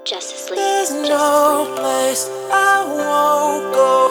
Justice League. There's no place I won't go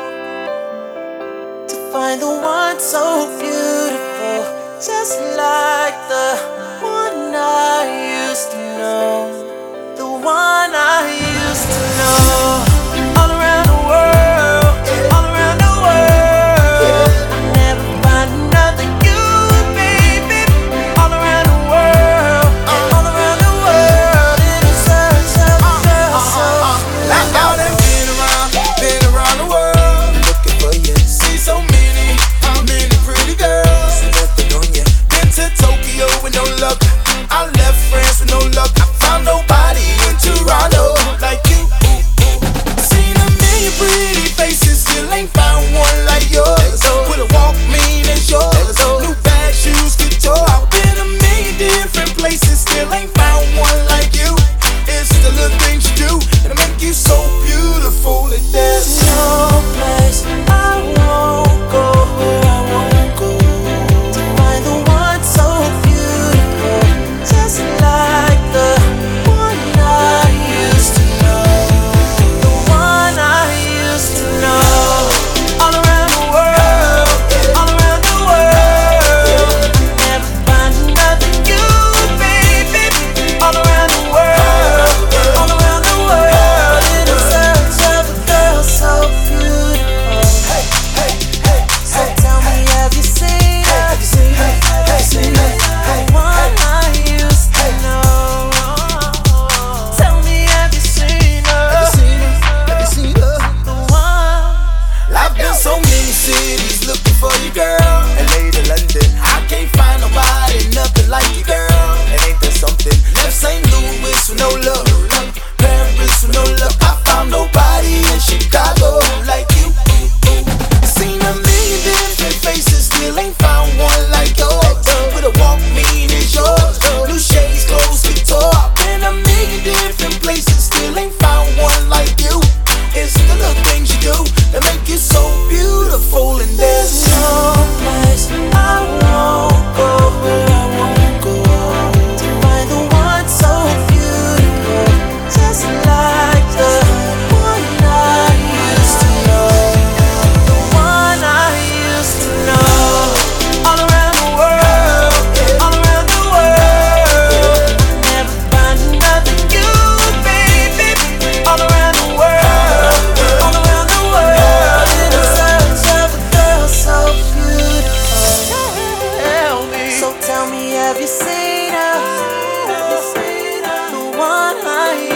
to find the one so beautiful, just like the one I used to know, the one I used to know. All around the world, all around the world, I never find another you, baby. All around the world, all around the world, in a search of a girl so Like all that been around the world, looking for you. See so many pretty girls, nothing on you. Been to Tokyo with no luck, I left France with no luck. I found nobody in Toronto like you. Seen a million pretty faces, still ain't found one like yours. With a walk mean as yours, new bag, shoes, guitar. I've been a million different places, still ain't found one like you. It's the little things you do that make you so beautiful. And there's no place I won't go, where I won't go to find the one so beautiful, just like the one I used to know, the one I used to know. All around the world, all around the world, never find another you, baby. All around the world, all around the world, in a search of a girl so beautiful. So tell me, have you seen her? The one I used to know. Tell me, have you seen her? The one. I've been so many cities looking for you, girl. LA to London, I can't find nobody, nothing like you, girl. And ain't there something? Left St. Louis with no love, Paris with no love. I found nobody in Chicago like you. Seen a million different faces, still ain't found one like yours. With a walk mean as yours, new shades, clothes, guitar. Been a million different places, still ain't found one like you. It's the little things you do that make you so beautiful. And there's no place I won't go, where I won't go to find the one so beautiful, just like the one I used to know, the one I used to know. All around the world, all around the world, never find another you, baby. All around the world, all around the world, in a search of a girl so beautiful. So tell me, have you seen her? The one I